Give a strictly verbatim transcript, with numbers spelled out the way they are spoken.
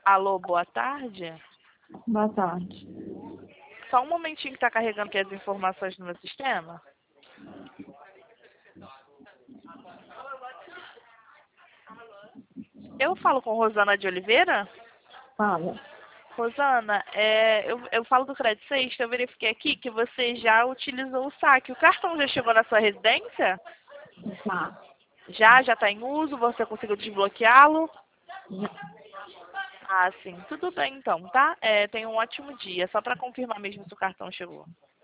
Alô, boa tarde. Boa tarde. Só um momentinho que está carregando aqui as informações no meu sistema. Eu falo com Rosana de Oliveira? Fala. Rosana, é, eu, eu falo do Crédito Sexta, eu verifiquei aqui que você já utilizou o saque. O cartão já chegou na sua residência? Tá. Já? Já está em uso? Você conseguiu desbloqueá-lo? Já. Ah, sim. Tudo bem então, tá? É, tenha um ótimo dia. Só para confirmar mesmo se o cartão chegou.